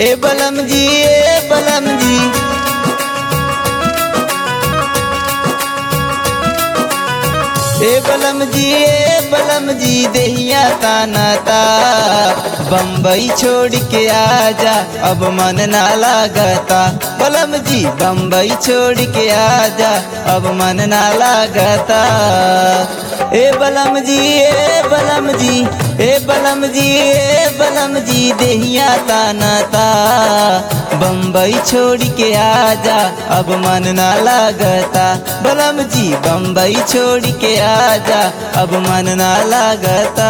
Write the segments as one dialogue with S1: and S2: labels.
S1: ए बलम जी ए बलम जी ए बलम जी ए बलम जी देहिया ताना ता बम्बई छोड़ के आजा अब मन ना लागता। बलम जी बम्बई छोड़ के आजा अब मन ना लागता। ए बलम जी ए बलम जी ए बलम जी ए बलम जी देहिया ताना ता बम्बई छोड़ के आजा अब मन ना लागता। बलम जी बम्बई छोड़ के आजा अब मन ना लागता।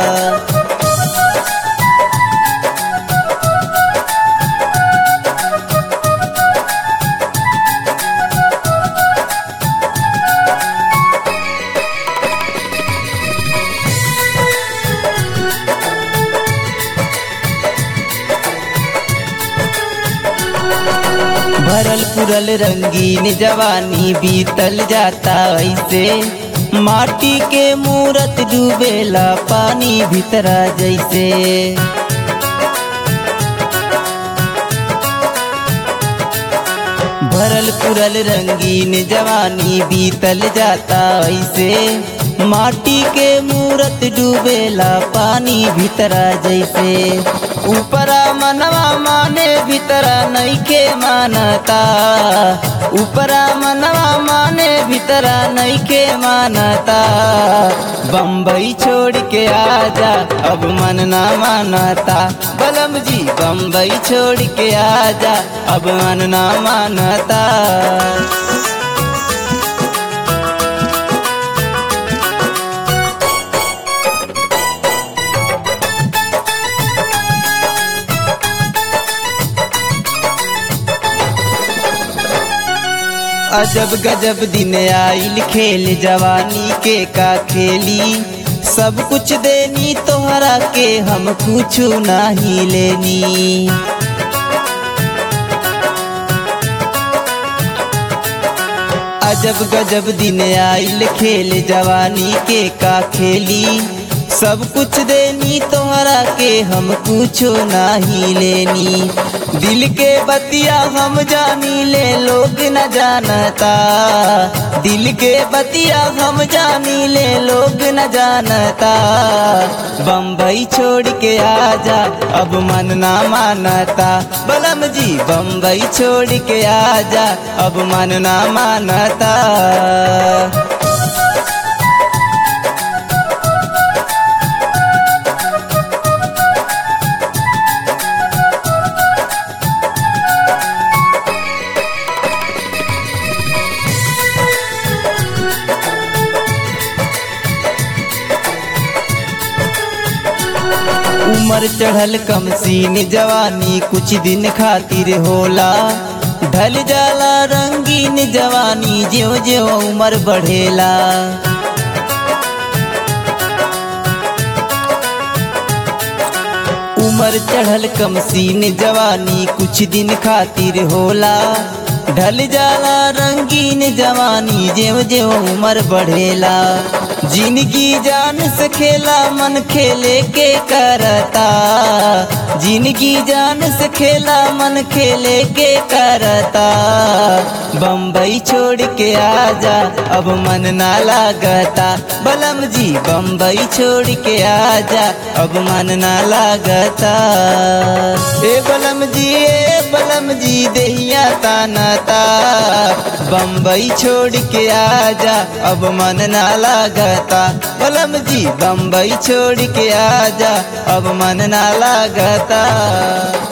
S1: भरल पुरल रंगीन जवानी बीतल जाता ऐसे माटी के मूरत डूबेला पानी भीतरा जैसे। भरल पुरल रंगीन जवानी बीतल जाता ऐसे माटी के मूरत डूबेला पानी भीतरा जैसे। ऊपरा मनवा माने भीतरा नइखे मानता। ऊपरा मनवा माने भीतरा नइखे मानता। बम्बई छोड़ के आजा अब मन ना मानता। बलम जी बम्बई छोड़ के आजा अब मन ना मानता। अजब गजब दिन आइल खेल जवानी के का खेली। सब कुछ देनी तोहरा के हम कुछ नहीं लेनी। अजब गजब दिन आइल खेल जवानी के का खेली। सब कुछ देनी तोहरा के हम कुछ नहीं लेनी। दिल के बतिया हम जानी ले लोग न जानता। दिल के बतिया हम जानी ले लोग न जानता। बम्बई छोड़ के आजा अब मन ना मानता। बलम जी बम्बई छोड़ के आजा अब मन ना मानता। उमर चढ़ल कम सीन जवानी कुछ दिन खातिर होला। ढल जाला रंगीन जवानी ज्यों ज्यों उमर बढ़ेला। उमर चढ़ल कम सीन जवानी कुछ दिन खातिर होला। ढल जाला रंगीन जवानी ज्यों ज्यों उमर बढ़ेला। जिंदगी जान से खेला मन खेले के करता। जिंदगी जान से खेला मन खेले के करता। बम्बई छोड़ के आजा अब मन ना लागता। बलम जी बम्बई छोड़ के आजा अब मन ना लागता। ए बलम जी ए बलम जी देहिया ताना ता बम्बई छोड़ के आजा अब मन ना लागता। बलम जी बम्बई छोड़ के आजा अब मन ना लागता।